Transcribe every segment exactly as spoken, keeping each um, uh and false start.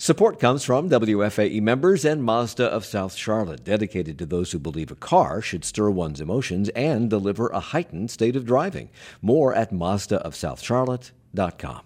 Support comes from W F A E members and Mazda of South Charlotte, dedicated to those who believe a car should stir one's emotions and deliver a heightened state of driving. More at Mazda of South Charlotte dot com.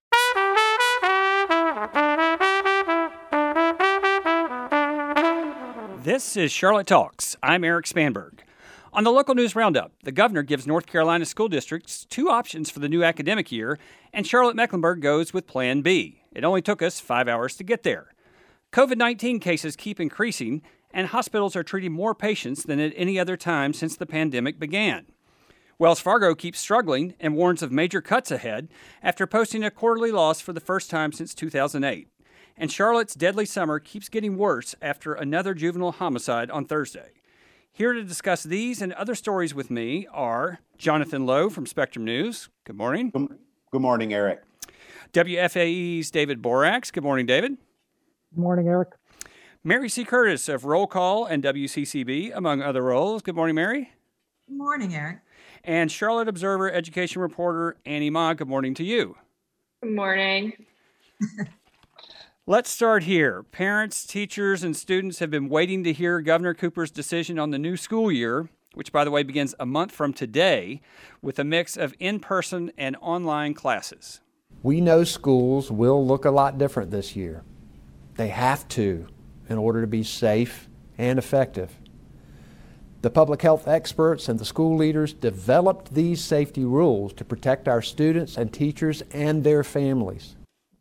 This is Charlotte Talks. I'm Eric Spanberg. On the local news roundup, the governor gives North Carolina school districts two options for the new academic year, and Charlotte-Mecklenburg goes with Plan B. It only took us five hours to get there. COVID nineteen cases keep increasing, and hospitals are treating more patients than at any other time since the pandemic began. Wells Fargo keeps struggling and warns of major cuts ahead after posting a quarterly loss for the first time since two thousand eight. And Charlotte's deadly summer keeps getting worse after another juvenile homicide on Thursday. Here to discuss these and other stories with me are Jonathan Lowe from Spectrum News. Good morning. Good morning, Eric. W F A E's David Borax. Good morning, David. Good morning, Eric. Mary C. Curtis of Roll Call and W C C B, among other roles. Good morning, Mary. Good morning, Eric. And Charlotte Observer education reporter Annie Ma. Good morning to you. Good morning. Let's start here. Parents, teachers, and students have been waiting to hear Governor Cooper's decision on the new school year, which, by the way, begins a month from today, with a mix of in-person and online classes. We know schools will look a lot different this year. They have to in order to be safe and effective. The public health experts and the school leaders developed these safety rules to protect our students and teachers and their families.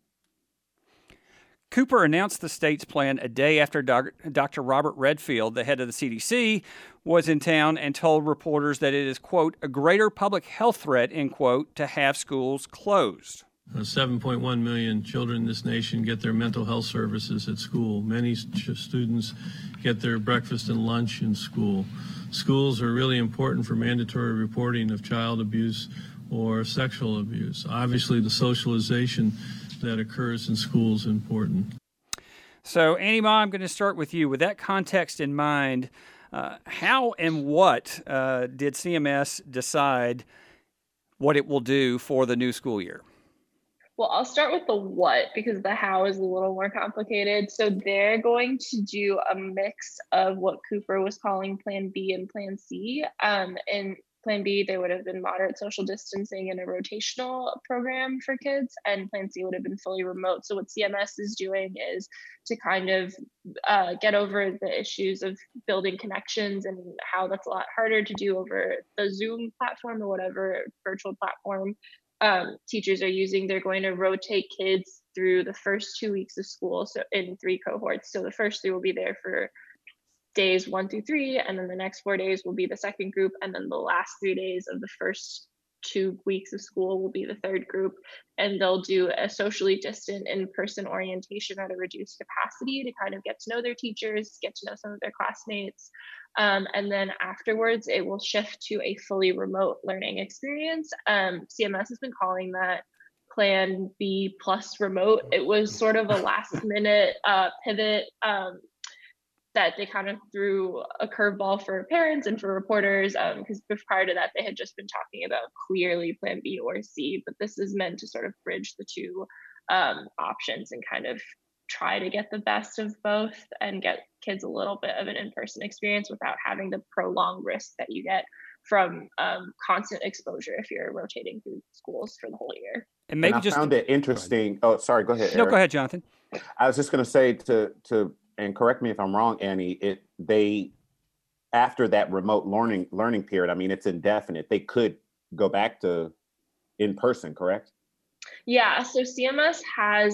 Cooper announced the state's plan a day after Doctor Robert Redfield, the head of the C D C, was in town and told reporters that it is, quote, a greater public health threat, end quote, to have schools closed. Uh, seven point one million children in this nation get their mental health services at school. Many st- students get their breakfast and lunch in school. Schools are really important for mandatory reporting of child abuse or sexual abuse. Obviously, the socialization that occurs in schools is important. So, Annie Ma, I'm going to start with you. With that context in mind, uh, how and what uh, did C M S decide what it will do for the new school year? Well, I'll start with the what because the how is a little more complicated. So they're going to do a mix of what Cooper was calling Plan B and Plan C. Um, and Plan B, there would have been moderate social distancing and a rotational program for kids, and Plan C would have been fully remote. So what C M S is doing is to kind of uh, get over the issues of building connections and how that's a lot harder to do over the Zoom platform or whatever virtual platform um, teachers are using. They're going to rotate kids through the first two weeks of school, so in three cohorts. So the first three will be there for days one through three, and then the next four days will be the second group, and then the last three days of the first two weeks of school will be the third group, and they'll do a socially distant in-person orientation at a reduced capacity to kind of get to know their teachers, get to know some of their classmates, um, and then afterwards it will shift to a fully remote learning experience. Um, C M S has been calling that Plan B plus remote. It was sort of a last minute uh, pivot um, that they kind of threw a curveball for parents and for reporters, because um, prior to that, they had just been talking about clearly Plan B or C, but this is meant to sort of bridge the two um, options and kind of try to get the best of both and get kids a little bit of an in-person experience without having the prolonged risk that you get from um, constant exposure if you're rotating through schools for the whole year. And maybe and I just found it interesting. Oh, sorry, go ahead, Eric. No, go ahead, Jonathan. I was just going to say to to and correct me if I'm wrong, Annie, it they after that remote learning learning period, I mean, it's indefinite. They could go back to in person, correct? Yeah, so C M S has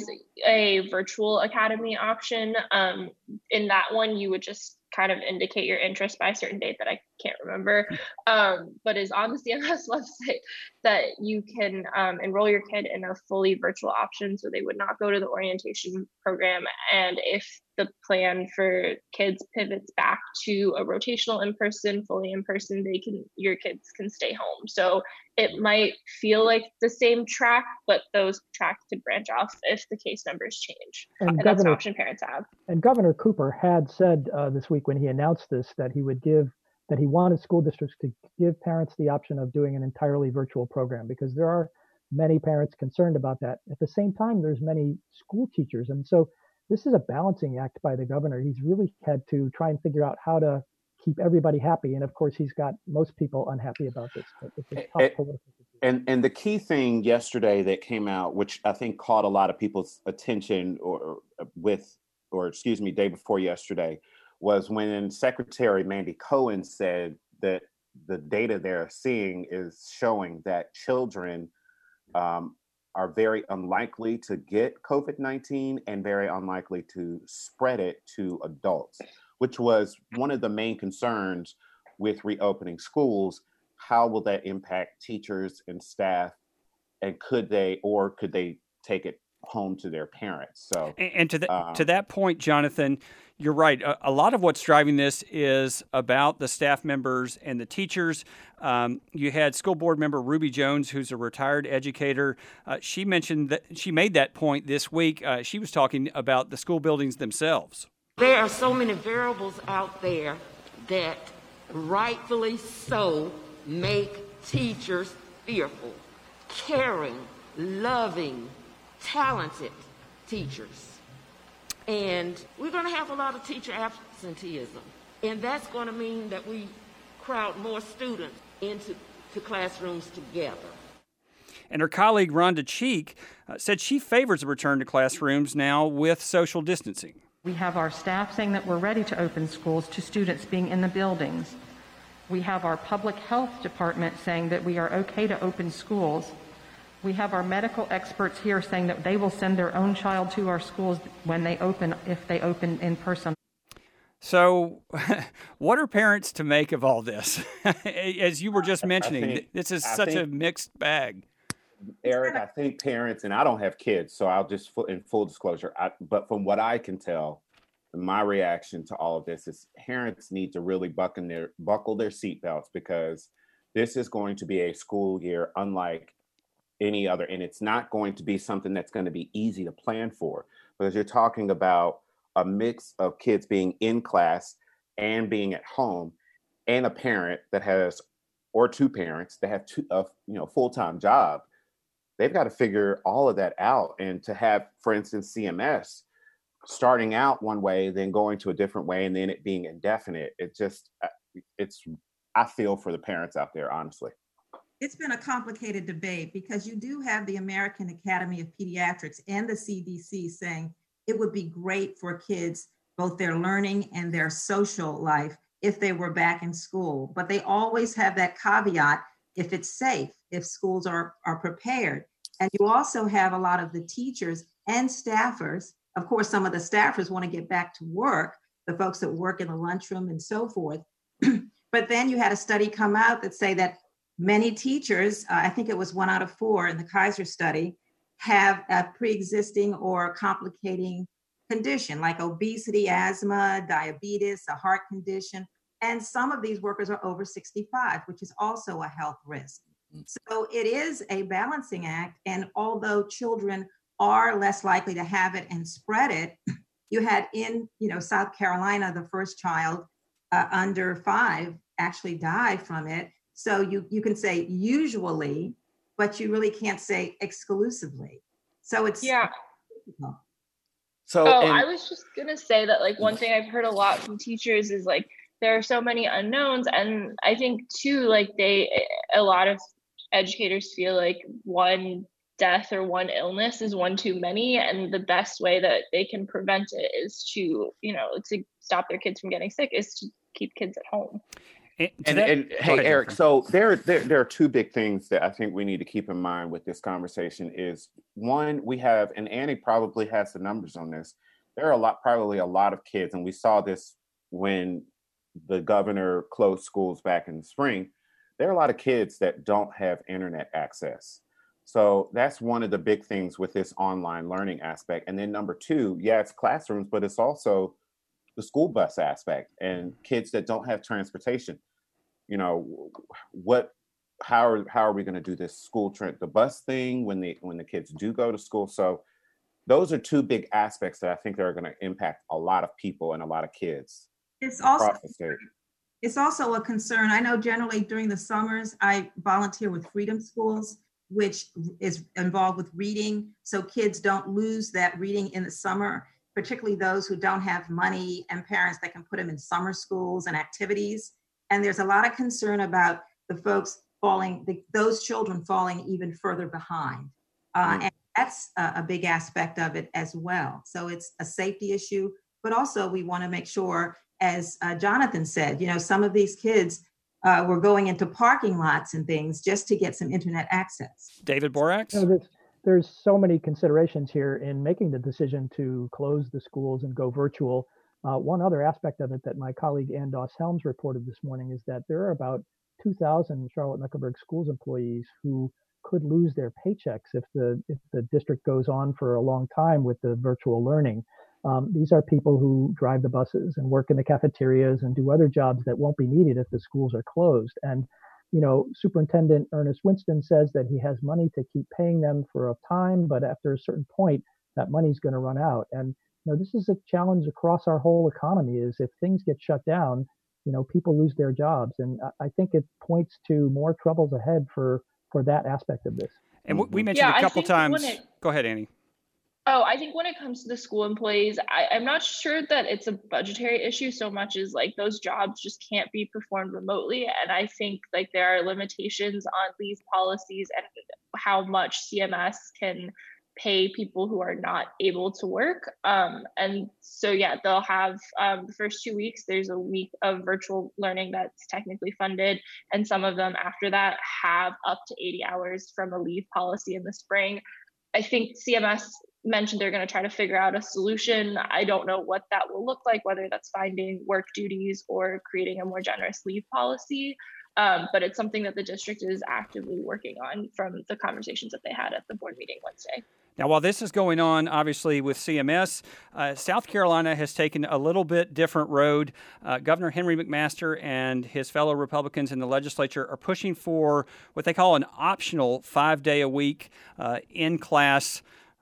a virtual academy option. Um, in that one, you would just kind of indicate your interest by a certain date that I can't remember, um, but is on the C M S website that you can um, enroll your kid in a fully virtual option, so they would not go to the orientation program. And if the plan for kids pivots back to a rotational in-person, fully in-person, they can your kids can stay home. So it might feel like the same track, but those tracks could branch off if the case numbers change. And, and Governor, that's an option parents have. And Governor Cooper had said uh, this week when he announced this that he would give that he wanted school districts to give parents the option of doing an entirely virtual program, because there are many parents concerned about that. At the same time, there's many school teachers. And so this is a balancing act by the governor. He's really had to try and figure out how to keep everybody happy. And of course, he's got most people unhappy about this. But it's a tough it, political decision. And and the key thing yesterday that came out, which I think caught a lot of people's attention, or with, or excuse me, day before yesterday, was when Secretary Mandy Cohen said that the data they're seeing is showing that children um, are very unlikely to get COVID nineteen and very unlikely to spread it to adults, which was one of the main concerns with reopening schools. How will that impact teachers and staff? And could they, or could they take it home to their parents? So, and, and to, the, uh, to that point, Jonathan, you're right. A, a lot of what's driving this is about the staff members and the teachers. Um, you had school board member Ruby Jones, who's a retired educator. Uh, she mentioned that she made that point this week. Uh, she was talking about the school buildings themselves. There are so many variables out there that rightfully so make teachers fearful. Caring, loving, talented teachers. And we're going to have a lot of teacher absenteeism. And that's going to mean that we crowd more students into to classrooms together. And her colleague Rhonda Cheek uh, said she favors a return to classrooms now with social distancing. We have our staff saying that we're ready to open schools to students being in the buildings. We have our public health department saying that we are okay to open schools. We have our medical experts here saying that they will send their own child to our schools when they open, if they open in person. So what are parents to make of all this? As you were just mentioning, think, this is I such think, a mixed bag. Eric, I think parents, and I don't have kids, so I'll just, in full disclosure, I, but from what I can tell, my reaction to all of this is parents need to really buckle their, buckle their seatbelts, because this is going to be a school year unlike any other. And it's not going to be something that's going to be easy to plan for, because you're talking about a mix of kids being in class and being at home, and a parent that has, or two parents that have two, a you know, full-time job. They've got to figure all of that out. And to have, for instance, C M S starting out one way, then going to a different way, and then it being indefinite, it just, it's, I feel for the parents out there, honestly. It's been a complicated debate, because you do have the American Academy of Pediatrics and the C D C saying it would be great for kids, both their learning and their social life, if they were back in school. But they always have that caveat, if it's safe, if schools are, are prepared. And you also have a lot of the teachers and staffers. Of course, some of the staffers want to get back to work, the folks that work in the lunchroom and so forth. But then you had a study come out that say that many teachers, uh, I think it was one out of four in the Kaiser study, have a pre-existing or complicating condition like obesity, asthma, diabetes, a heart condition. And some of these workers are over sixty-five, which is also a health risk. So it is a balancing act. And although children are less likely to have it and spread it, you had in, you know, South Carolina, the first child uh, under five actually died from it. So you, you can say usually, but you really can't say exclusively. So it's yeah. difficult. So oh, and, I was just gonna say that, like, one thing I've heard a lot from teachers is like there are so many unknowns, and I think too, like they, a lot of educators feel like one death or one illness is one too many, and the best way that they can prevent it is to, you know, to stop their kids from getting sick is to keep kids at home. And, and, and hey, ahead, Eric, so there, there, there are two big things that I think we need to keep in mind with this conversation is, one, we have, and Annie probably has the numbers on this, there are a lot, probably a lot of kids, and we saw this when the governor closed schools back in the spring, there are a lot of kids that don't have internet access. So that's one of the big things with this online learning aspect. And then number two, yeah, it's classrooms, but it's also the school bus aspect and kids that don't have transportation. You know, what, how are, how are we going to do this school trip, the bus thing when the, when the kids do go to school? So those are two big aspects that I think are going to impact a lot of people and a lot of kids. It's also, it's also a concern. I know generally during the summers, I volunteer with Freedom Schools, which is involved with reading. So kids don't lose that reading in the summer. particularly those who don't have money and parents that can put them in summer schools and activities. And there's a lot of concern about the folks falling, the, those children falling even further behind. Uh, and that's a, a big aspect of it as well. So it's a safety issue, but also we want to make sure, as uh, Jonathan said, you know, some of these kids uh, were going into parking lots and things just to get some internet access. David Boraks? You know, there's, there's so many considerations here in making the decision to close the schools and go virtual. Uh, one other aspect of it that my colleague Ann Doss-Helms reported this morning is that there are about two thousand Charlotte-Mecklenburg Schools employees who could lose their paychecks if the if the district goes on for a long time with the virtual learning. Um, these are people who drive the buses and work in the cafeterias and do other jobs that won't be needed if the schools are closed. And, you know, Superintendent Ernest Winston says that he has money to keep paying them for a time, but after a certain point, that money's going to run out. And, you know, this is a challenge across our whole economy, is if things get shut down, you know, people lose their jobs. And I think it points to more troubles ahead for, for that aspect of this. And we mentioned yeah, a couple times. It, Go ahead, Annie. Oh, I think when it comes to the school employees, I, I'm not sure that it's a budgetary issue so much as like those jobs just can't be performed remotely. And I think like there are limitations on these policies and how much C M S can pay people who are not able to work. Um, and so, yeah, they'll have um, the first two weeks, there's a week of virtual learning that's technically funded. And some of them after that have up to eighty hours from a leave policy in the spring. I think C M S mentioned they're going to try to figure out a solution. I don't know what that will look like, whether that's finding work duties or creating a more generous leave policy. Um, but it's something that the district is actively working on from the conversations that they had at the board meeting Wednesday. Now, while this is going on, obviously, with C M S, uh, South Carolina has taken a little bit different road. Uh, Governor Henry McMaster and his fellow Republicans in the legislature are pushing for what they call an optional five-day-a-week uh, in-class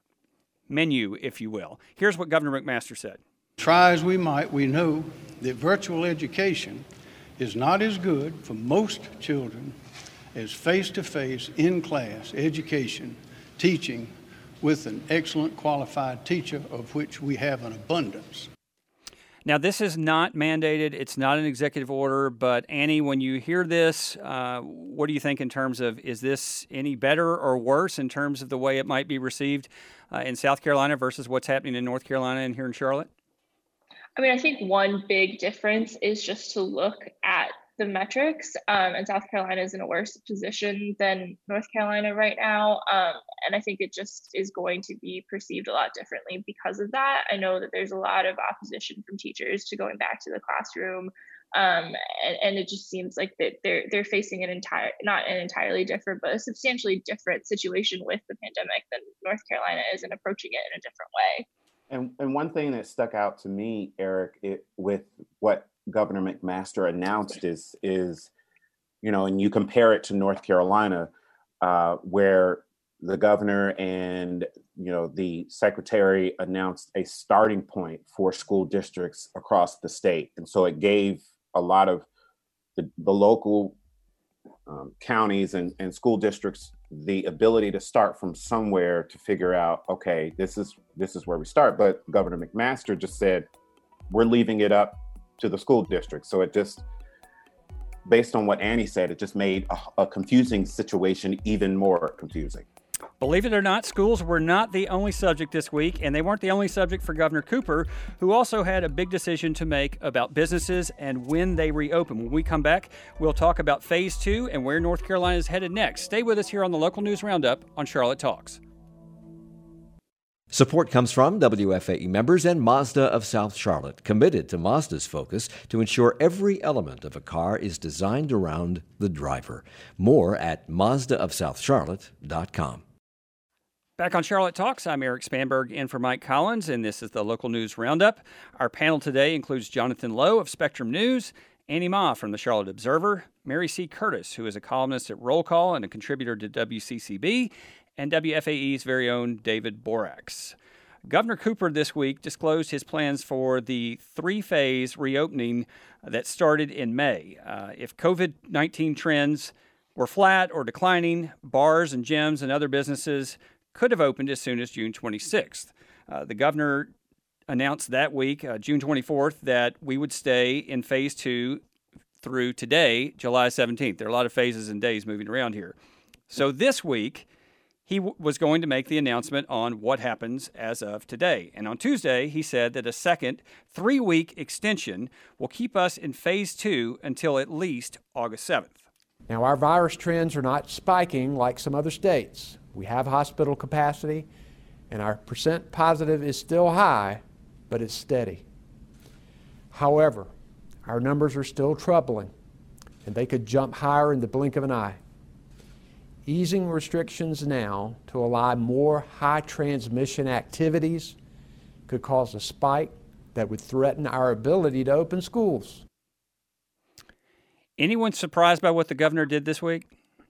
menu, if you will. Here's what Governor McMaster said. Try as we might, we know that virtual education is not as good for most children as face-to-face, in-class education, teaching with an excellent qualified teacher, of which we have an abundance. Now, this is not mandated. It's not an executive order. But, Annie, when you hear this, uh, what do you think in terms of, is this any better or worse in terms of the way it might be received uh, in South Carolina versus what's happening in North Carolina and here in Charlotte? I mean, I think one big difference is just to look at the metrics, um, and South Carolina is in a worse position than North Carolina right now. Um, and I think it just is going to be perceived a lot differently because of that. I know that there's a lot of opposition from teachers to going back to the classroom. Um, and, and it just seems like that they're they're facing an entire, not an entirely different, but a substantially different situation with the pandemic than North Carolina is, and approaching it in a different way. And and one thing that stuck out to me, Eric, it, with what Governor McMaster announced is, is, you know, and you compare it to North Carolina, uh, where the governor and, you know, the secretary announced a starting point for school districts across the state. And so it gave a lot of the, the local um, counties and, and school districts the ability to start from somewhere to figure out, okay, this is this is where we start. But Governor McMaster just said, we're leaving it up to the school district. So it just, based on what Annie said, it just made a, a confusing situation even more confusing. Believe it or not, schools were not the only subject this week, and they weren't the only subject for Governor Cooper, who also had a big decision to make about businesses and when they reopen. When we come back, we'll talk about phase two and where North Carolina is headed next. Stay with us here on the Local News Roundup on Charlotte Talks. Support comes from W F A E members and Mazda of South Charlotte, committed to Mazda's focus to ensure every element of a car is designed around the driver. More at Mazda of South Charlotte dot com. Back on Charlotte Talks, I'm Eric Spanberg in for Mike Collins, and this is the Local News Roundup. Our panel today includes Jonathan Lowe of Spectrum News, Annie Ma from the Charlotte Observer, Mary C. Curtis, who is a columnist at Roll Call and a contributor to W C C B, and W F A E's very own David Boraks. Governor Cooper this week disclosed his plans for the three-phase reopening that started in May. Uh, if COVID nineteen trends were flat or declining, bars and gyms and other businesses could have opened as soon as June twenty-sixth. Uh, the governor announced that week, uh, June twenty-fourth, that we would stay in phase two through today, July seventeenth. There are a lot of phases and days moving around here. So this week, he w- was going to make the announcement on what happens as of today. And on Tuesday, he said that a second three-week extension will keep us in phase two until at least August seventh. Now, our virus trends are not spiking like some other states. We have hospital capacity, and our percent positive is still high, but it's steady. However, our numbers are still troubling, and they could jump higher in the blink of an eye. Easing restrictions now to allow more high transmission activities could cause a spike that would threaten our ability to open schools. Anyone surprised by what the governor did this week?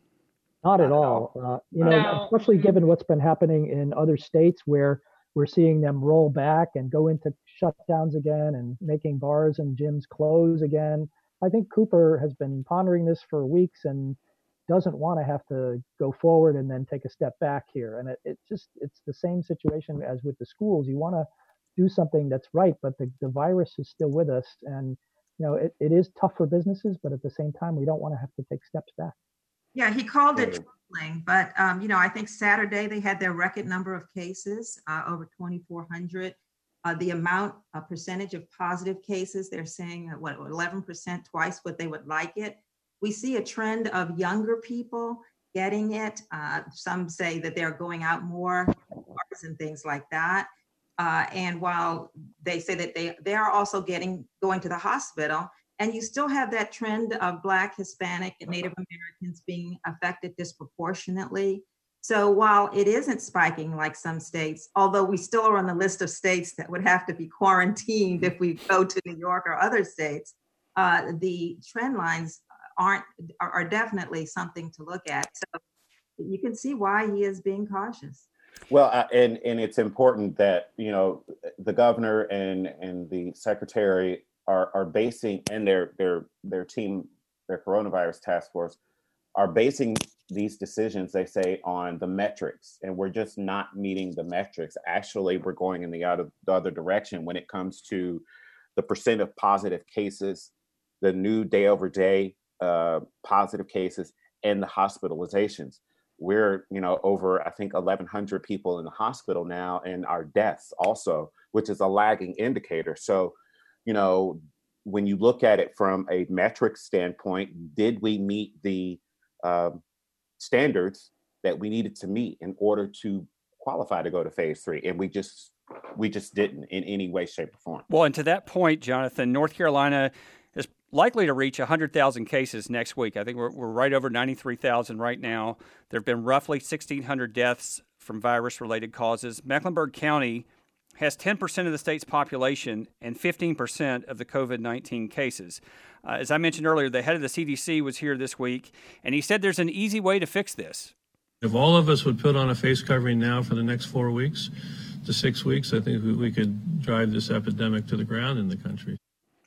Not at all. Uh, you know, No. especially given what's been happening in other states where we're seeing them roll back and go into shutdowns again and making bars and gyms close again. I think Cooper has been pondering this for weeks and doesn't want to have to go forward and then take a step back here. And it, it just, it's the same situation as with the schools. You want to do something that's right, but the, the virus is still with us. And, you know, it, it is tough for businesses, but at the same time, we don't want to have to take steps back. Yeah, he called it troubling, but um, you know, I think Saturday they had their record number of cases, uh, over twenty-four hundred. Uh, the amount, a percentage of positive cases, they're saying uh, what, eleven percent, twice what they would like it. We see a trend of younger people getting it. Uh, some say that they're going out more, bars and things like that. Uh, and while they say that they they are also getting going to the hospital. And you still have that trend of Black, Hispanic, and Native Americans being affected disproportionately. So while it isn't spiking like some states, although we still are on the list of states that would have to be quarantined if we go to New York or other states, uh, the trend lines aren't are, are definitely something to look at. So you can see why he is being cautious. Well, uh, and and it's important that, you know, the governor and and the secretary are are basing, and their their their team, their coronavirus task force, are basing these decisions, they say, on the metrics, and we're just not meeting the metrics. Actually, we're going in the, out of the other direction when it comes to the percent of positive cases, the new day over day uh, positive cases, and the hospitalizations. We're, you know, over, I think, eleven hundred people in the hospital now, and our deaths also, which is a lagging indicator. So, you know, when you look at it from a metric standpoint, did we meet the uh, standards that we needed to meet in order to qualify to go to phase three? And we just we just didn't in any way, shape, or form. Well, and to that point, Jonathan, North Carolina is likely to reach one hundred thousand cases next week. I think we're, we're right over ninety-three thousand right now. There have been roughly sixteen hundred deaths from virus-related causes. Mecklenburg County has ten percent of the state's population and fifteen percent of the COVID nineteen cases. Uh, as I mentioned earlier, the head of the C D C was here this week, and he said there's an easy way to fix this. If all of us would put on a face covering now for the next four weeks to six weeks, I think we, we could drive this epidemic to the ground in the country.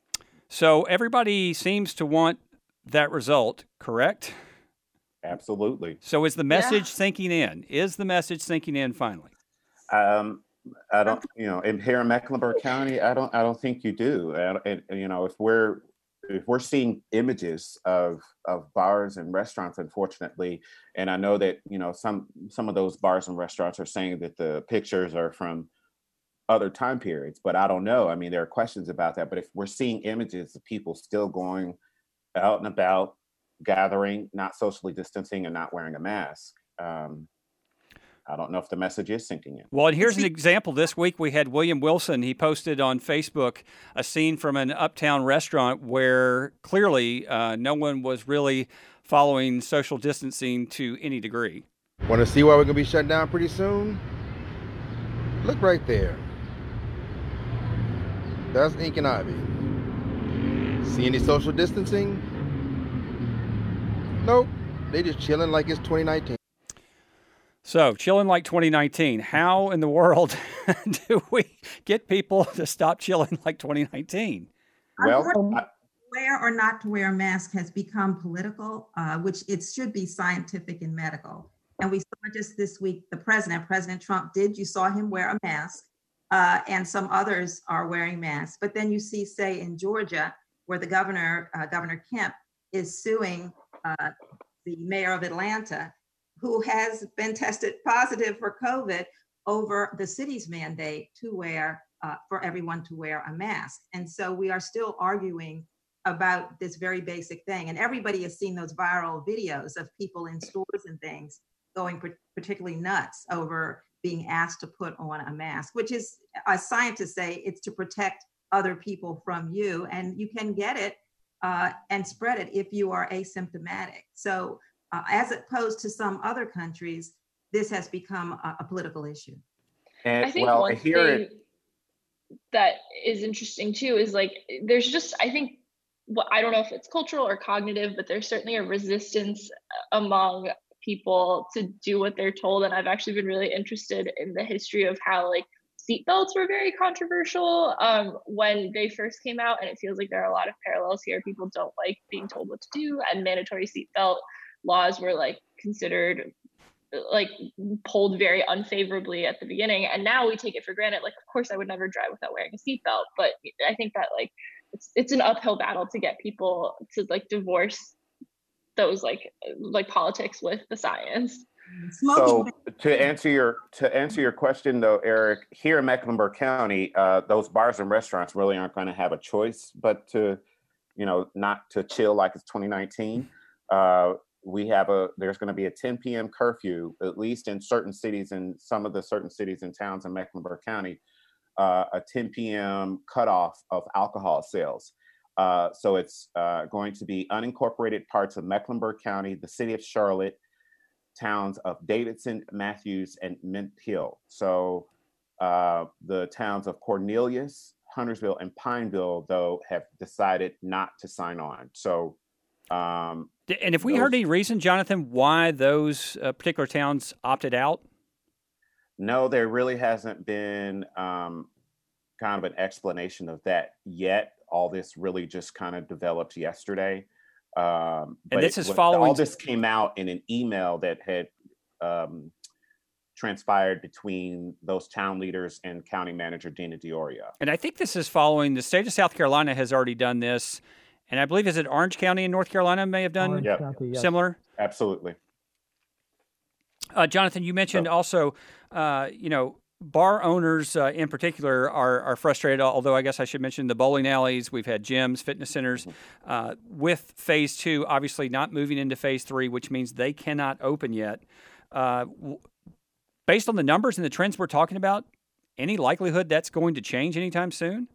So everybody seems to want that result, correct? Absolutely. So is the message Yeah. sinking in? Is the message sinking in finally? Um, I don't, you know, in here in Mecklenburg County, I don't, I don't think you do. And, and you know, if we're, if we're seeing images of of bars and restaurants, unfortunately, and I know that, you know, some some of those bars and restaurants are saying that the pictures are from other time periods, but I don't know. I mean, there are questions about that. But if we're seeing images of people still going out and about, gathering, not socially distancing, and not wearing a mask, um, I don't know if the message is sinking in. Well, and here's an example. This week we had William Wilson. He posted on Facebook a scene from an uptown restaurant where clearly uh, no one was really following social distancing to any degree. Want to see why we're going to be shut down pretty soon? Look right there. That's Ink and Ivy. See any social distancing? Nope. They just chilling like it's twenty nineteen. So, chilling like twenty nineteen. How in the world do we get people to stop chilling like twenty nineteen? Well, I, Wear or not to wear a mask has become political, uh, which it should be scientific and medical. And we saw just this week, the president, President Trump did, you saw him wear a mask. uh, and some others are wearing masks. But then you see, say, in Georgia, where the governor, uh, Governor Kemp, is suing uh, the mayor of Atlanta, who has been tested positive for COVID, over the city's mandate to wear, uh, for everyone to wear a mask. And so we are still arguing about this very basic thing. And everybody has seen those viral videos of people in stores and things going particularly nuts over being asked to put on a mask, which is, as scientists say, it's to protect other people from you. And you can get it uh, and spread it if you are asymptomatic. So uh, as opposed to some other countries, this has become a, a political issue. And I think well, one here thing it, that is interesting too is like, there's just, I think, well, I don't know if it's cultural or cognitive, but there's certainly a resistance among people to do what they're told. And I've actually been really interested in the history of how like seatbelts were very controversial um, when they first came out. And it feels like there are a lot of parallels here. People don't like being told what to do, and mandatory seatbelt laws were like considered like pulled very unfavorably at the beginning. And now we take it for granted. Like, of course I would never drive without wearing a seatbelt, but I think that like, it's, it's an uphill battle to get people to like divorce those like, like politics with the science. So to answer your, to answer your question though, Eric, here in Mecklenburg County, uh, those bars and restaurants really aren't going to have a choice, but to, you know, not to chill like it's twenty nineteen. Uh, we have a, there's going to be a ten p.m. curfew, at least in certain cities, and some of the certain cities and towns in Mecklenburg County, uh, a ten p.m. cutoff of alcohol sales. Uh, so it's uh, going to be unincorporated parts of Mecklenburg County, the city of Charlotte, towns of Davidson, Matthews, and Mint Hill. So uh, the towns of Cornelius, Huntersville, and Pineville, though, have decided not to sign on. So um, And if we those, heard any reason, Jonathan, why those uh, particular towns opted out? No, there really hasn't been um, kind of an explanation of that yet. All this really just kind of developed yesterday. Um, and but this it, is following. All this came out in an email that had um, transpired between those town leaders and County Manager Dina Dioria. And I think this is following, the state of South Carolina has already done this. And I believe, is it Orange County in North Carolina may have done yep. County, yes. similar? Absolutely. Uh, Jonathan, you mentioned so. also, uh, you know, bar owners uh, in particular are, are frustrated, although I guess I should mention the bowling alleys. We've had gyms, fitness centers. Mm-hmm. Uh, with phase two, obviously not moving into phase three, which means they cannot open yet. Uh, w- based on the numbers and the trends we're talking about, any likelihood that's going to change anytime soon?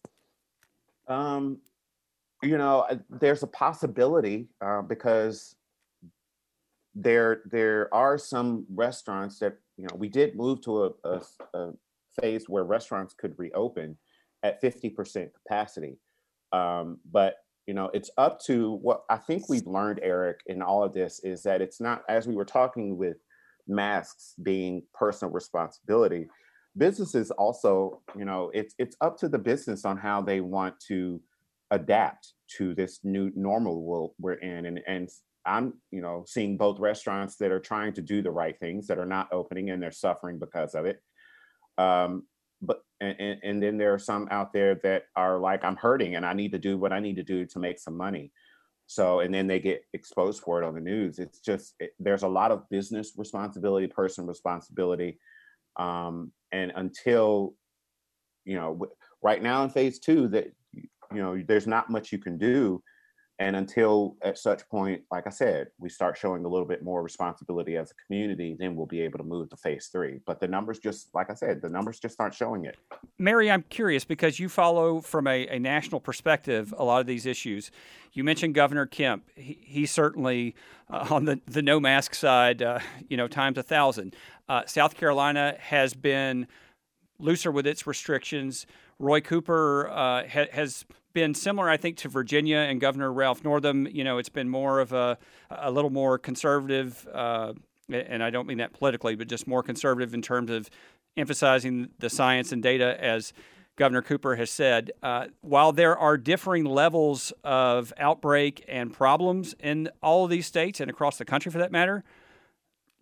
Um. You know, there's a possibility uh, because there there are some restaurants that, you know, we did move to a, a, a phase where restaurants could reopen at fifty percent capacity. Um, but, you know, it's up to what I think we've learned, Eric, in all of this is that it's not, as we were talking with masks being personal responsibility, businesses also, you know, it's it's up to the business on how they want to adapt to this new normal we're in. And, and I'm, you know, seeing both restaurants that are trying to do the right things that are not opening and they're suffering because of it. Um, but, and, and then there are some out there that are like, I'm hurting and I need to do what I need to do to make some money. So, and then they get exposed for it on the news. It's just, it, there's a lot of business responsibility, personal responsibility. Um, and until, you know, right now in phase two that, you know, there's not much you can do. And until at such point, like I said, we start showing a little bit more responsibility as a community, then we'll be able to move to phase three. But the numbers just, like I said, the numbers just aren't showing it. Mary, I'm curious because you follow from a, a national perspective a lot of these issues. You mentioned Governor Kemp. He, he certainly uh, on the, the no mask side, uh, you know, times a thousand. Uh, South Carolina has been looser with its restrictions. Roy Cooper uh, ha- has been similar, I think, to Virginia and Governor Ralph Northam. You know, it's been more of a a little more conservative, uh, and I don't mean that politically, but just more conservative in terms of emphasizing the science and data, as Governor Cooper has said. Uh, while there are differing levels of outbreak and problems in all of these states and across the country for that matter,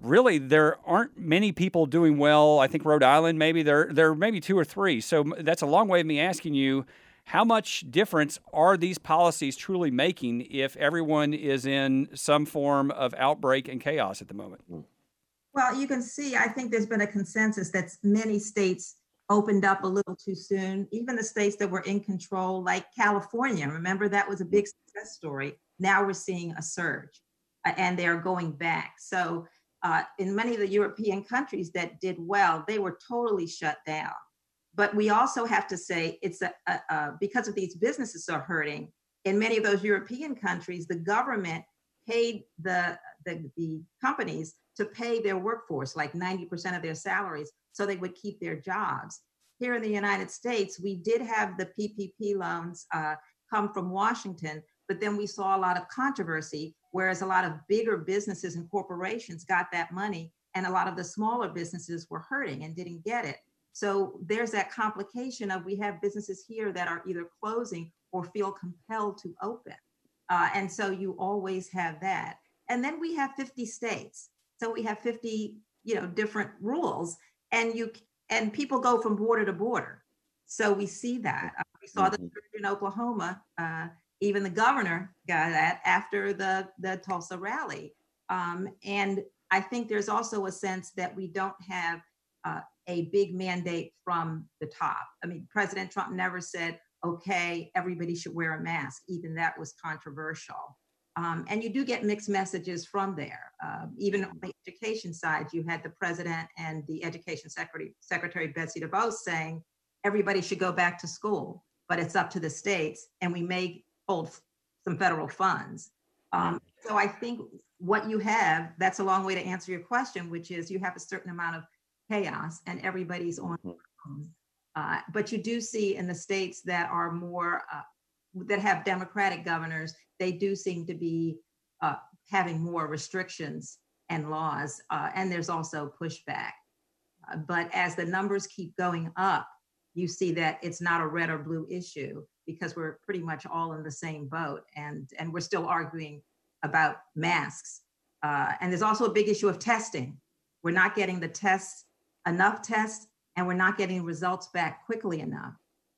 really there aren't many people doing well. I think Rhode Island, maybe there, there are maybe two or three. So that's a long way of me asking you, how much difference are these policies truly making if everyone is in some form of outbreak and chaos at the moment? Well, you can see, I think there's been a consensus that many states opened up a little too soon. Even the states that were in control, like California, remember that was a big success story. Now we're seeing a surge uh, and they're going back. So uh, in many of the European countries that did well, they were totally shut down. But we also have to say it's a, a, a because of these businesses are hurting. In many of those European countries, the government paid the, the, the companies to pay their workforce like ninety percent of their salaries so they would keep their jobs. Here in the United States, we did have the P P P loans uh, come from Washington, but then we saw a lot of controversy, whereas a lot of bigger businesses and corporations got that money and a lot of the smaller businesses were hurting and didn't get it. So there's that complication of we have businesses here that are either closing or feel compelled to open. Uh, and so you always have that. And then we have fifty states. So we have fifty, you know, different rules and you and people go from border to border. So we see that. Uh, we saw the surge in Oklahoma. Uh, even the governor got that after the, the Tulsa rally. Um, and I think there's also a sense that we don't have uh, a big mandate from the top. I mean, President Trump never said, okay, everybody should wear a mask. Even that was controversial. Um, and you do get mixed messages from there. Uh, even on the education side, you had the president and the education secretary, Secretary Betsy DeVos saying, everybody should go back to school, but it's up to the states and we may hold some federal funds. Um, so I think what you have, that's a long way to answer your question, which is you have a certain amount of chaos and everybody's on their own. Uh, but you do see in the states that are more, uh, that have Democratic governors, they do seem to be uh, having more restrictions and laws. Uh, and there's also pushback. Uh, but as the numbers keep going up, you see that it's not a red or blue issue because we're pretty much all in the same boat. And, and we're still arguing about masks. Uh, and there's also a big issue of testing. We're not getting the tests, enough tests, and we're not getting results back quickly enough.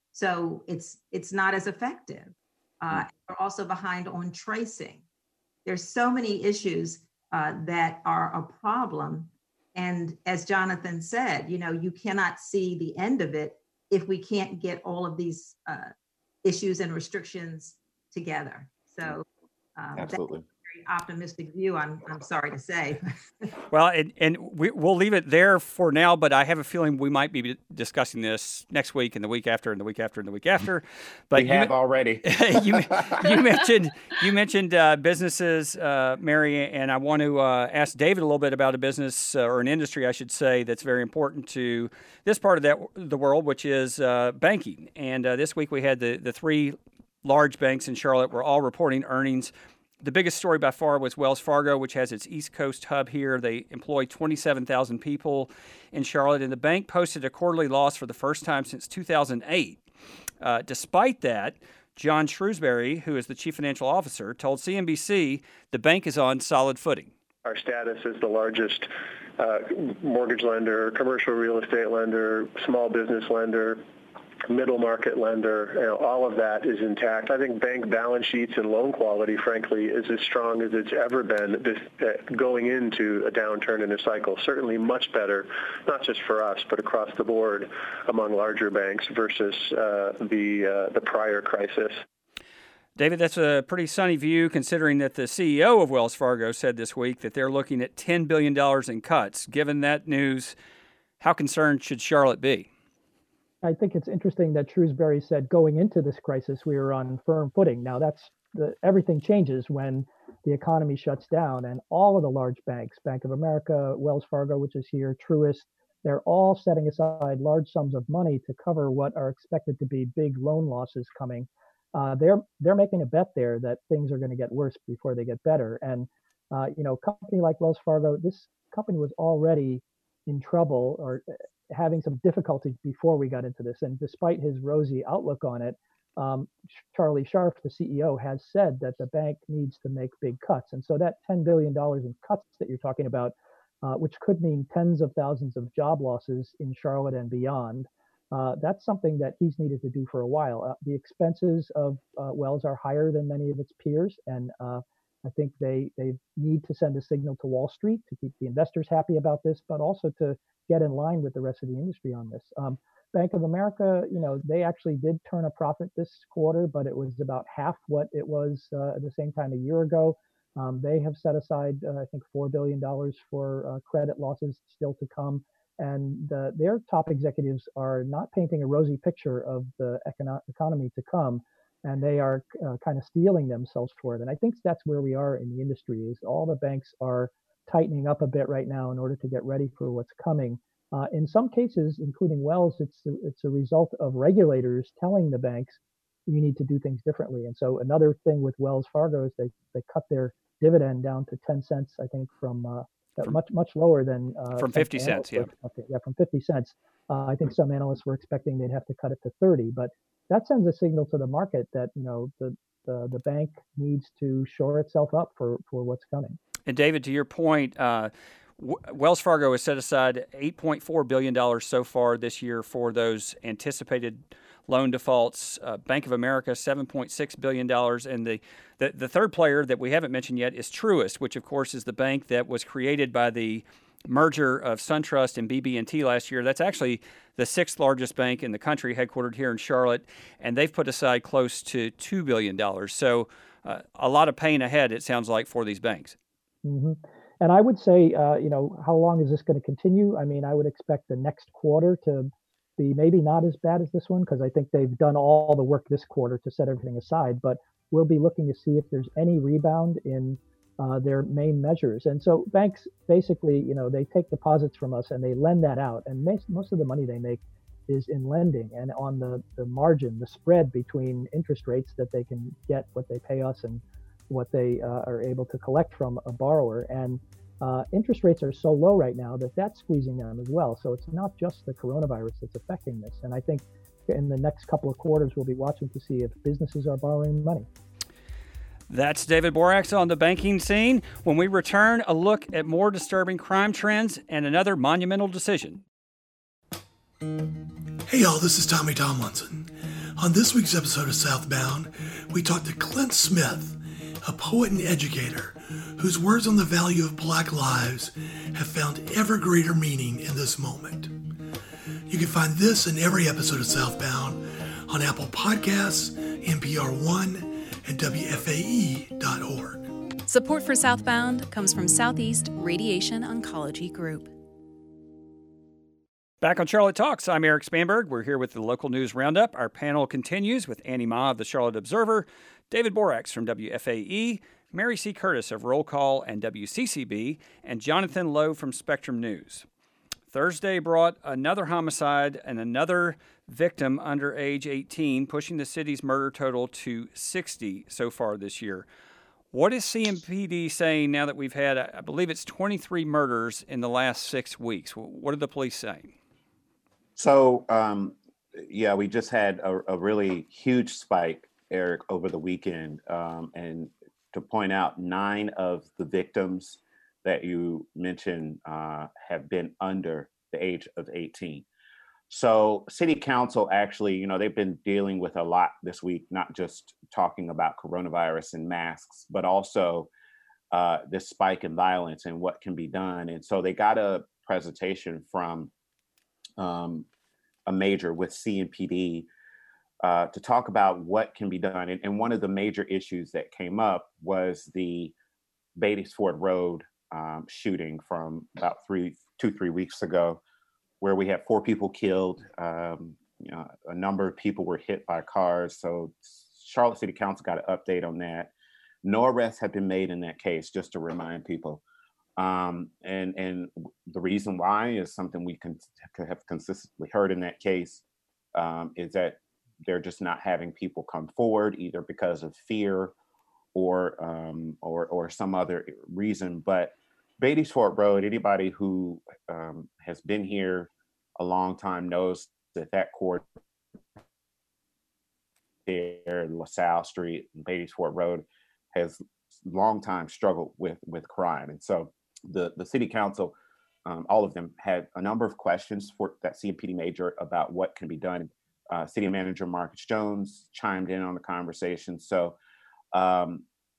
So it's it's not as effective. Uh, we're also behind on tracing. There's so many issues uh, that are a problem. And as Jonathan said, you know, you cannot see the end of it if we can't get all of these uh, issues and restrictions together. So um, absolutely. Very optimistic view, I'm I'm sorry to say. Well, and, and we, we'll leave it there for now, but I have a feeling we might be discussing this next week and the week after and the week after and the week after. But we you, have already. you, you mentioned you mentioned uh, businesses, uh, Mary, and I want to uh, ask David a little bit about a business uh, or an industry, I should say, that's very important to this part of that the world, which is uh, banking. And uh, this week we had the, the three large banks in Charlotte were all reporting earnings. The biggest story by far was Wells Fargo, which has its East Coast hub here. They employ twenty-seven thousand people in Charlotte, and the bank posted a quarterly loss for the first time since two thousand eight. Uh, despite that, John Shrewsbury, who is the chief financial officer, told C N B C the bank is on solid footing. Our status as the largest uh, mortgage lender, commercial real estate lender, small business lender, middle market lender, you know, all of that is intact. I think bank balance sheets and loan quality, frankly, is as strong as it's ever been this, uh, going into a downturn in a cycle. Certainly much better, not just for us, but across the board among larger banks versus uh, the uh, the prior crisis. David, that's a pretty sunny view considering that the C E O of Wells Fargo said this week that they're looking at ten billion dollars in cuts. Given that news, how concerned should Charlotte be? I think it's interesting that Shrewsbury said going into this crisis, we were on firm footing. Now that's the, everything changes when the economy shuts down, and all of the large banks, Bank of America, Wells Fargo, which is here, Truist, they're all setting aside large sums of money to cover what are expected to be big loan losses coming. Uh, they're they're making a bet there that things are going to get worse before they get better. And uh, you know, a company like Wells Fargo, this company was already in trouble or having some difficulties before we got into this. And despite his rosy outlook on it, um, Charlie Scharf, the C E O, has said that the bank needs to make big cuts. And so that ten billion dollars in cuts that you're talking about, uh, which could mean tens of thousands of job losses in Charlotte and beyond. Uh, that's something that he's needed to do for a while. Uh, the expenses of uh, Wells are higher than many of its peers, and uh, I think they they need to send a signal to Wall Street to keep the investors happy about this, but also to get in line with the rest of the industry on this. Um, Bank of America, you know, they actually did turn a profit this quarter, but it was about half what it was uh, at the same time a year ago. Um, they have set aside, uh, I think, four billion dollars for uh, credit losses still to come. And uh, their top executives are not painting a rosy picture of the econo- economy to come, and they are uh, kind of steeling themselves for it. And I think that's where we are in the industry, is all the banks are tightening up a bit right now in order to get ready for what's coming. Uh, in some cases, including Wells, it's a, it's a result of regulators telling the banks you need to do things differently. And so another thing with Wells Fargo is they they cut their dividend down to ten cents, I think, from, uh, from much much lower than uh, from fifty cents. Yeah, yeah, from fifty cents. Uh, I think some analysts were expecting they'd have to cut it to thirty, but that sends a signal to the market that you know the the, the bank needs to shore itself up for for what's coming. And David, to your point. Uh, Wells Fargo has set aside eight point four billion dollars so far this year for those anticipated loan defaults. Uh, Bank of America, seven point six billion dollars. And the, the, the third player that we haven't mentioned yet is Truist, which, of course, is the bank that was created by the merger of SunTrust and B B and T last year. That's actually the sixth largest bank in the country, headquartered here in Charlotte, and they've put aside close to two billion dollars. So uh, a lot of pain ahead, it sounds like, for these banks. Mm-hmm. And I would say, uh, you know, how long is this going to continue? I mean, I would expect the next quarter to be maybe not as bad as this one, because I think they've done all the work this quarter to set everything aside. But we'll be looking to see if there's any rebound in uh, their main measures. And so banks basically, you know, they take deposits from us and they lend that out. And most, most of the money they make is in lending, and on the, the margin, the spread between interest rates that they can get, what they pay us and what they uh, are able to collect from a borrower. And uh, interest rates are so low right now that that's squeezing them as well. So it's not just the coronavirus that's affecting this. And I think in the next couple of quarters, we'll be watching to see if businesses are borrowing money. That's David Boraks on the banking scene. When we return, a look at more disturbing crime trends and another monumental decision. Hey y'all, this is Tommy Tomlinson. On this week's episode of Southbound, we talked to Clint Smith, a poet and educator whose words on the value of Black lives have found ever greater meaning in this moment. You can find this and every episode of Southbound on Apple Podcasts, N P R One, and W F A E dot org. Support for Southbound comes from Southeast Radiation Oncology Group. Back on Charlotte Talks, I'm Eric Spanberg. We're here with the local news roundup. Our panel continues with Annie Ma of the Charlotte Observer, David Boraks from W F A E, Mary C. Curtis of Roll Call and W C C B, and Jonathan Lowe from Spectrum News. Thursday brought another homicide and another victim under age eighteen, pushing the city's murder total to sixty so far this year. What is C M P D saying now that we've had, I believe it's twenty-three murders in the last six weeks? What are the police saying? So, um, yeah, we just had a, a really huge spike, Eric, over the weekend. Um, and to point out, nine of the victims that you mentioned uh, have been under the age of eighteen. So City Council actually, you know, they've been dealing with a lot this week, not just talking about coronavirus and masks, but also uh, this spike in violence and what can be done. And so they got a presentation from um, a major with C M P D uh, to talk about what can be done. And, and one of the major issues that came up was the Beatties Ford Road um, shooting from about three, two, three weeks ago, where we had four people killed. Um, you know, a number of people were hit by cars. So Charlotte City Council got an update on that. No arrests have been made in that case, just to remind people. Um, and and the reason why is something we can have consistently heard in that case, um, is that they're just not having people come forward, either because of fear or um, or or some other reason. But Beatties Ford Road, anybody who um, has been here a long time knows that that corridor there, LaSalle Street and Beatties Ford Road, has long time struggled with with crime. And so the, the city council um, all of them had a number of questions for that C M P D major about what can be done. Uh, City Manager Marcus Jones chimed in on the conversation. So um,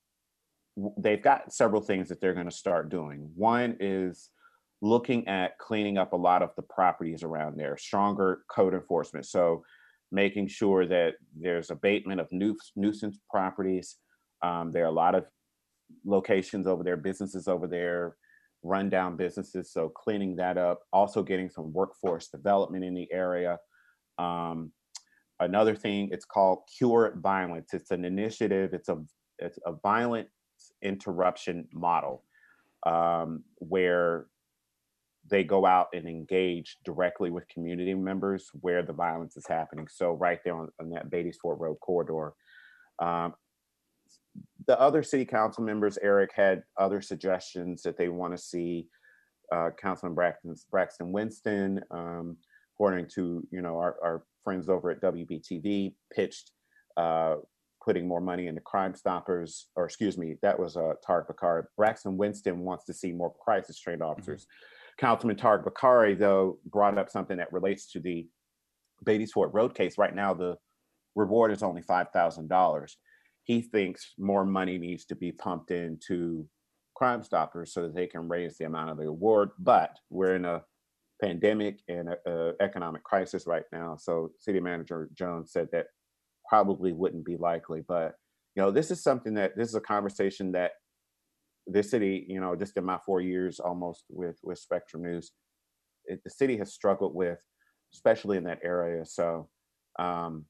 w- they've got several things that they're going to start doing. One is looking at cleaning up a lot of the properties around there, stronger code enforcement. So making sure that there's abatement of nu- nuisance properties. Um, there are a lot of locations over there, businesses over there, rundown businesses. So cleaning that up, also getting some workforce development in the area. Um, another thing, it's called Cure Violence. It's an initiative. It's a it's a violence interruption model um, where they go out and engage directly with community members where the violence is happening. So right there on, on that Beatties Ford Road corridor. Um, the other city council members, Eric, had other suggestions that they want to see. Uh, Councilman Braxton, Braxton Winston, um, according to you know our, our friends over at W B T V, pitched uh, putting more money into Crime Stoppers, or excuse me, that was uh, Tarek Bakari. Braxton Winston wants to see more crisis trained officers. Mm-hmm. Councilman Tarek Bakari, though, brought up something that relates to the Beatties Ford Road case. Right now, the reward is only five thousand dollars. He thinks more money needs to be pumped into Crime Stoppers so that they can raise the amount of the award. But we're in a pandemic and a, a economic crisis right now. So City Manager Jones said that probably wouldn't be likely. But, you know, this is something that, this is a conversation that this city, you know, just in my four years almost with, with Spectrum News, it, the city has struggled with, especially in that area. So, um,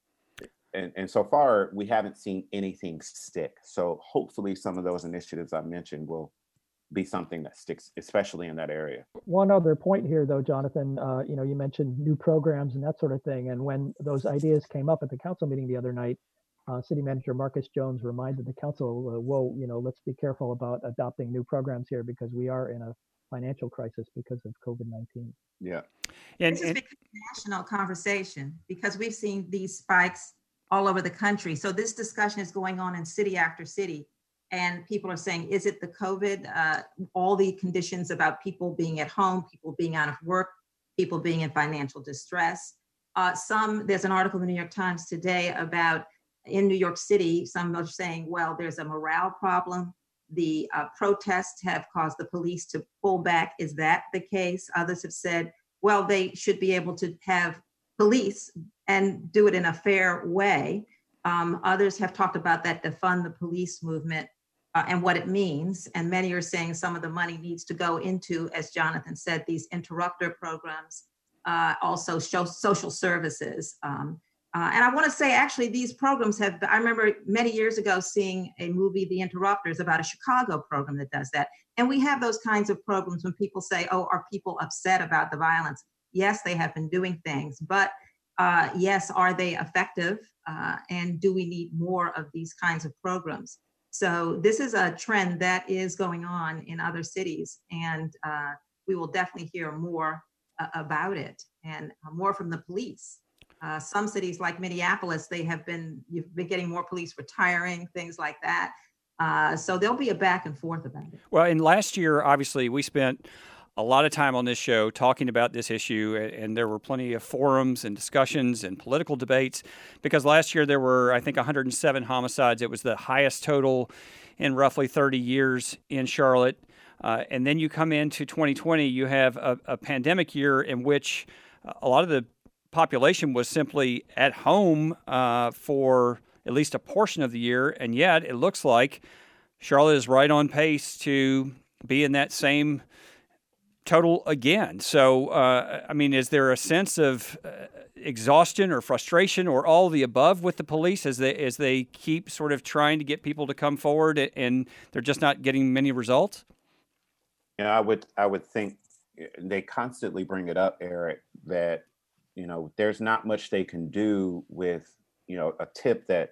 And, and so far, we haven't seen anything stick. So hopefully some of those initiatives I mentioned will be something that sticks, especially in that area. One other point here, though, Jonathan, uh, you know, you mentioned new programs and that sort of thing. And when those ideas came up at the council meeting the other night, uh, City Manager Marcus Jones reminded the council, uh, whoa, you know, let's be careful about adopting new programs here because we are in a financial crisis because of COVID nineteen. Yeah. And, this has become a national conversation because we've seen these spikes all over the country. So this discussion is going on in city after city. And people are saying, is it the COVID, uh, all the conditions about people being at home, people being out of work, people being in financial distress. Uh, some, there's an article in the New York Times today about in New York City, some are saying, well, there's a morale problem. The uh, protests have caused the police to pull back. Is that the case? Others have said, well, they should be able to have police and do it in a fair way. Um, others have talked about that defund the police movement uh, and what it means. And many are saying some of the money needs to go into, as Jonathan said, these interrupter programs, uh, also show social services. Um, uh, and I want to say, actually, these programs have, I remember many years ago seeing a movie, The Interrupters, about a Chicago program that does that. And we have those kinds of programs when people say, oh, are people upset about the violence? Yes, they have been doing things, but uh, yes, are they effective? Uh, and do we need more of these kinds of programs? So this is a trend that is going on in other cities, and uh, we will definitely hear more uh, about it and uh, more from the police. Uh, some cities like Minneapolis, they have been, you've been getting more police retiring, things like that. Uh, so there'll be a back and forth about it. Well, and last year, obviously, we spent a lot of time on this show talking about this issue, and there were plenty of forums and discussions and political debates because last year there were, I think, one hundred seven homicides. It was the highest total in roughly thirty years in Charlotte. Uh, and then you come into twenty twenty, you have a, a pandemic year in which a lot of the population was simply at home uh, for at least a portion of the year, and yet it looks like Charlotte is right on pace to be in that same total again. So, uh, I mean, is there a sense of uh, exhaustion or frustration or all the above with the police as they as they keep sort of trying to get people to come forward and they're just not getting many results? You know, I would I would think they constantly bring it up, Eric, that, you know, there's not much they can do with, you know, a tip that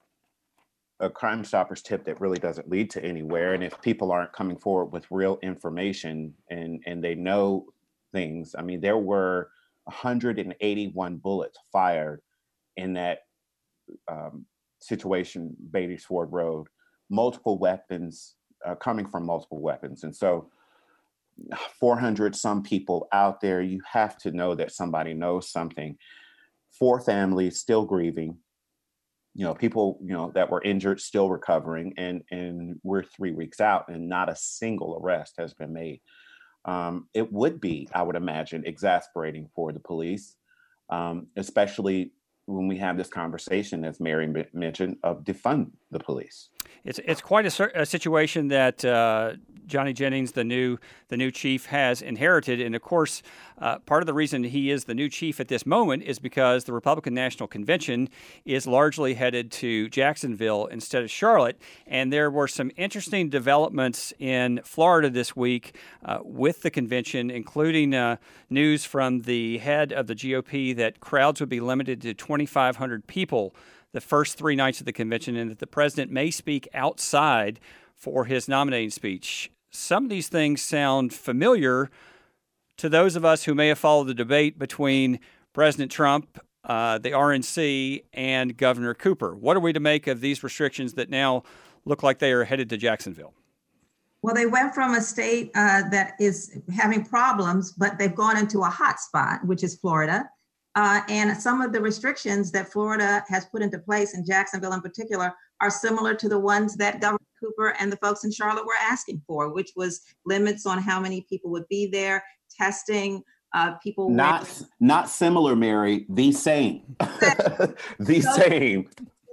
a Crime Stoppers tip that really doesn't lead to anywhere. And if people aren't coming forward with real information and, and they know things, I mean, there were one hundred eighty-one bullets fired in that um, situation, Beatties Ford Road, multiple weapons uh, coming from multiple weapons. And so four hundred some people out there, you have to know that somebody knows something. Four families still grieving, you know, people, you know, that were injured still recovering, and and we're three weeks out and not a single arrest has been made. Um, it would be, I would imagine, exasperating for the police, um, especially when we have this conversation, as Mary m- mentioned, of defund the police. It's it's quite a, a situation that uh, Johnny Jennings, the new the new chief, has inherited, and of course, uh, part of the reason he is the new chief at this moment is because the Republican National Convention is largely headed to Jacksonville instead of Charlotte, and there were some interesting developments in Florida this week uh, with the convention, including uh, news from the head of the G O P that crowds would be limited to twenty-five hundred people the first three nights of the convention, and that the president may speak outside for his nominating speech. Some of these things sound familiar to those of us who may have followed the debate between President Trump, uh, the R N C, and Governor Cooper. What are we to make of these restrictions that now look like they are headed to Jacksonville? Well, they went from a state uh, that is having problems, but they've gone into a hot spot, which is Florida. Uh, and some of the restrictions that Florida has put into place, in Jacksonville in particular, are similar to the ones that Governor Cooper and the folks in Charlotte were asking for, which was limits on how many people would be there, testing, uh, people. Not wearing- not similar, Mary, the same. the So- same.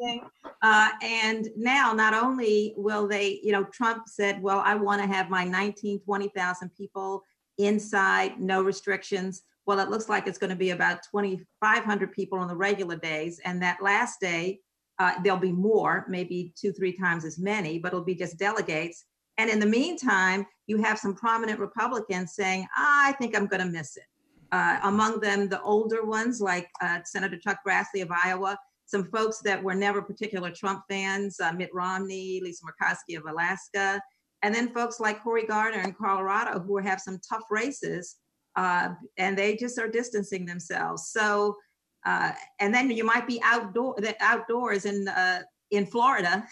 Uh, and now not only will they, you know, Trump said, well, I want to have my nineteen, twenty thousand people inside, no restrictions. Well, it looks like it's going to be about twenty-five hundred people on the regular days. And that last day, uh, there'll be more, maybe two, three times as many, but it'll be just delegates. And in the meantime, you have some prominent Republicans saying, ah, I think I'm going to miss it. Uh, among them, the older ones, like uh, Senator Chuck Grassley of Iowa, some folks that were never particular Trump fans, uh, Mitt Romney, Lisa Murkowski of Alaska, and then folks like Cory Gardner in Colorado who have some tough races. Uh, and they just are distancing themselves. So, uh, and then you might be outdoor, outdoors in uh, in Florida,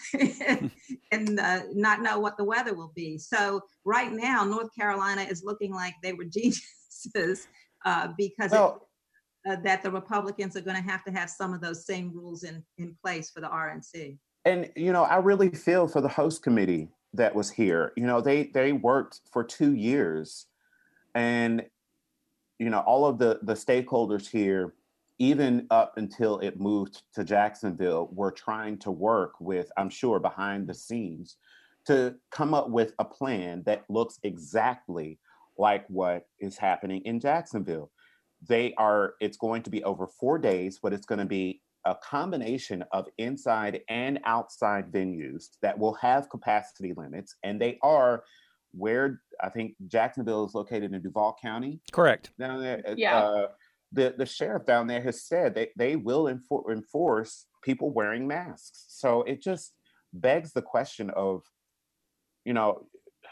and uh, not know what the weather will be. So, right now, North Carolina is looking like they were geniuses uh, because Well, it, uh, that the Republicans are going to have to have some of those same rules in in place for the R N C. And you know, I really feel for the host committee that was here. You know, they they worked for two years, and you know, all of the, the stakeholders here, even up until it moved to Jacksonville, were trying to work with, I'm sure, behind the scenes to come up with a plan that looks exactly like what is happening in Jacksonville. They are, it's going to be over four days, but it's going to be a combination of inside and outside venues that will have capacity limits, and they are where I think Jacksonville is located in Duval County. Correct. Down there, Yeah. uh, the the sheriff down there has said they they will enfor- enforce people wearing masks. So it just begs the question of, you know,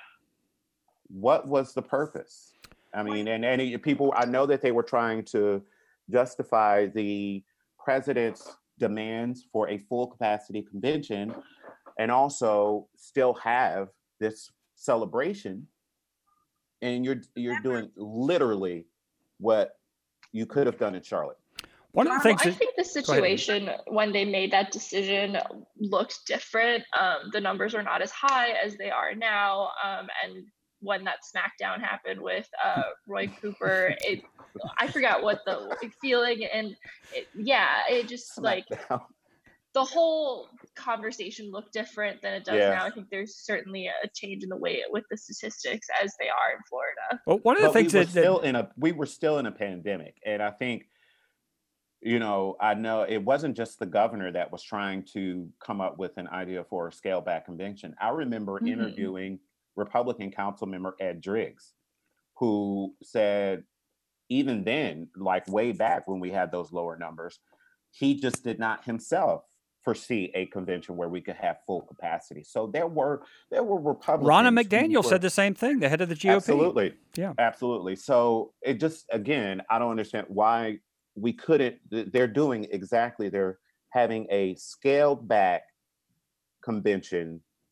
what was the purpose? I mean, and any people, I know that they were trying to justify the president's demands for a full capacity convention, and also still have this celebration, and you're you're doing literally what you could have done in Charlotte. One of the Well, things I that- think the Go ahead. situation when they made that decision looked different. Um, the numbers are not as high as they are now. Um, and when that smackdown happened with uh, Roy Cooper, it I forgot what the feeling and it, yeah, it just like Smackdown. the whole conversation looked different than it does Yeah. now. I think there's certainly a change in the way with the statistics as they are in Florida. Well, one of the But things we were that, that still in a we were still in a pandemic, and I think, you know, I know it wasn't just the governor that was trying to come up with an idea for a scale back convention. I remember Mhm. interviewing Republican council member Ed Driggs, who said even then, like way back when we had those lower numbers, he just did not himself foresee a convention where we could have full capacity. So there were there were Republicans. Ronna who McDaniel were- said the same thing, the head of the G O P. Absolutely. Yeah. Absolutely. So it just, again, I don't understand why we couldn't, they're doing exactly, they're having a scaled back convention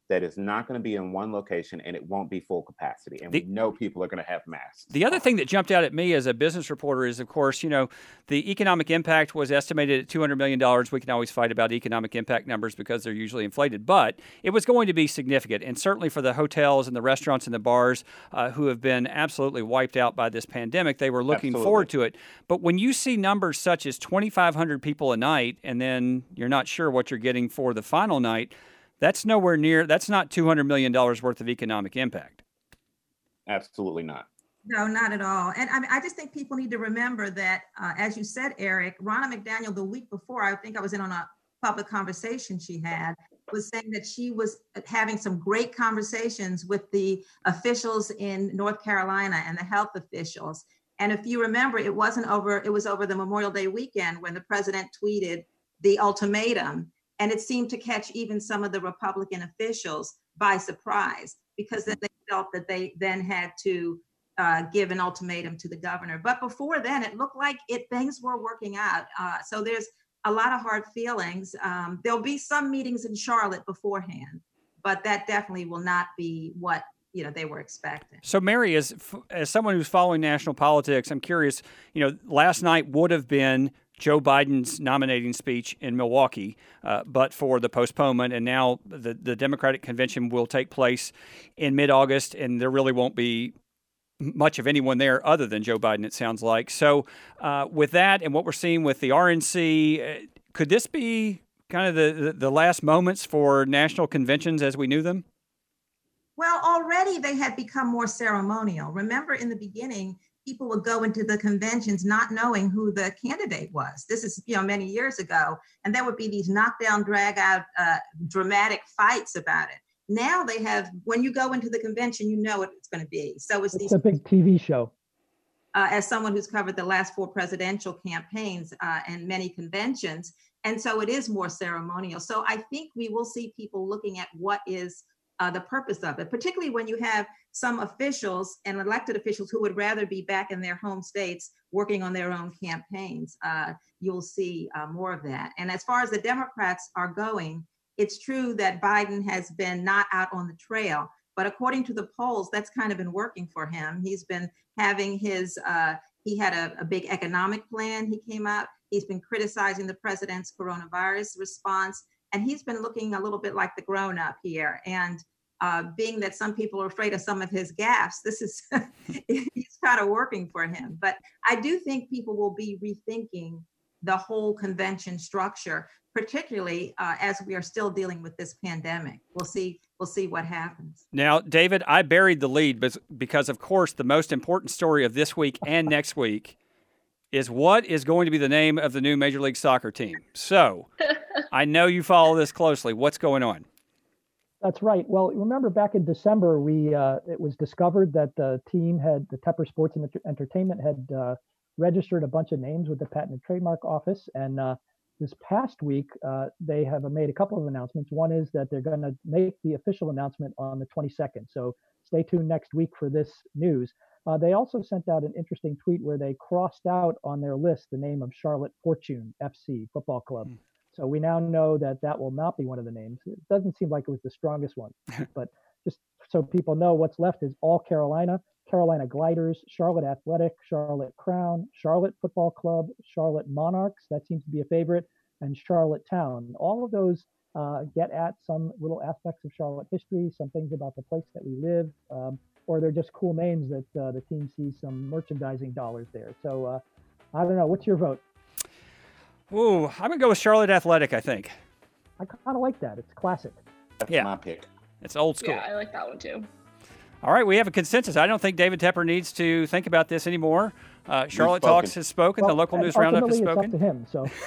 that is not going to be in one location, and it won't be full capacity. And the, we know people are going to have masks. The other thing that jumped out at me as a business reporter is, of course, you know, the economic impact was estimated at two hundred million dollars. We can always fight about economic impact numbers because they're usually inflated, but it was going to be significant. And certainly for the hotels and the restaurants and the bars uh, who have been absolutely wiped out by this pandemic, they were looking Absolutely. forward to it. But when you see numbers such as twenty-five hundred people a night, and then you're not sure what you're getting for the final night, that's nowhere near, that's not two hundred million dollars worth of economic impact. Absolutely not. No, not at all. And I mean, I just think people need to remember that, uh, as you said, Eric, Ronna McDaniel, the week before, I think I was in on a public conversation she had, was saying that she was having some great conversations with the officials in North Carolina and the health officials. And if you remember, it wasn't over, it was over the Memorial Day weekend when the president tweeted the ultimatum. And it seemed to catch even some of the Republican officials by surprise, because then they felt that they then had to uh, give an ultimatum to the governor. But before then, it looked like it things were working out. Uh, so there's a lot of hard feelings. Um, there'll be some meetings in Charlotte beforehand, but that definitely will not be what you know they were expecting. So, Mary, as as someone who's following national politics, I'm curious. You know, last night would have been Joe Biden's nominating speech in Milwaukee, uh, but for the postponement, and now the, the Democratic convention will take place in mid-August, and there really won't be much of anyone there other than Joe Biden, it sounds like. So uh, with that and what we're seeing with the R N C, uh, could this be kind of the, the, the last moments for national conventions as we knew them? Well, already they had become more ceremonial. Remember in the beginning, people would go into the conventions not knowing who the candidate was. This is, you know, many years ago. And there would be these knockdown, drag out, uh, dramatic fights about it. Now they have, when you go into the convention, you know what it's going to be. So it's, it's these, a big T V show. Uh, as someone who's covered the last four presidential campaigns uh, and many conventions. And so it is more ceremonial. So I think we will see people looking at what is Uh, the purpose of it, particularly when you have some officials and elected officials who would rather be back in their home states working on their own campaigns. Uh, you'll see uh, more of that. And as far as the Democrats are going, it's true that Biden has been not out on the trail, but according to the polls, that's kind of been working for him. He's been having his, uh, he had a, a big economic plan. He came out, he's been criticizing the president's coronavirus response. And he's been looking a little bit like the grown-up here. And uh, being that some people are afraid of some of his gaffes, this is, he's kind of working for him. But I do think people will be rethinking the whole convention structure, particularly uh, as we are still dealing with this pandemic. We'll see, we'll see what happens. Now, David, I buried the lead because, of course, the most important story of this week and next week is what is going to be the name of the new Major League Soccer team. So I know you follow this closely. What's going on? That's right. Well, remember back in December, we uh, it was discovered that the team had, the Tepper Sports and Entertainment had uh, registered a bunch of names with the Patent and Trademark Office. And uh, this past week, uh, they have made a couple of announcements. One is that they're going to make the official announcement on the twenty-second. So stay tuned next week for this news. Uh, they also sent out an interesting tweet where they crossed out on their list the name of Charlotte Fortune F C Football Club. Mm. So we now know that that will not be one of the names. It doesn't seem like it was the strongest one, but just so people know, what's left is all Carolina, Carolina Gliders, Charlotte Athletic, Charlotte Crown, Charlotte Football Club, Charlotte Monarchs, that seems to be a favorite, and Charlotte Town. All of those uh, get at some little aspects of Charlotte history, some things about the place that we live, um, or they're just cool names that uh, the team sees some merchandising dollars there. So uh, I don't know. What's your vote? Ooh, I'm going to go with Charlotte Athletic, I think. I kind of like that. It's classic. That's yeah. my pick. It's old school. Yeah, I like that one too. All right, we have a consensus. I don't think David Tepper needs to think about this anymore. Uh, Charlotte Talks has spoken. Well, the local news roundup has spoken. It's up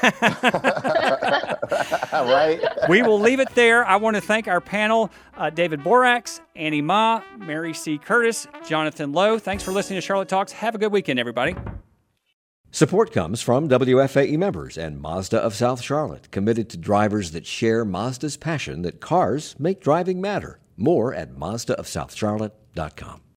to him, so. Right. We will leave it there. I want to thank our panel, uh, David Borax, Annie Ma, Mary C. Curtis, Jonathan Lowe. Thanks for listening to Charlotte Talks. Have a good weekend, everybody. Support comes from W F A E members and Mazda of South Charlotte, committed to drivers that share Mazda's passion that cars make driving matter. More at Mazda of South Charlotte dot com.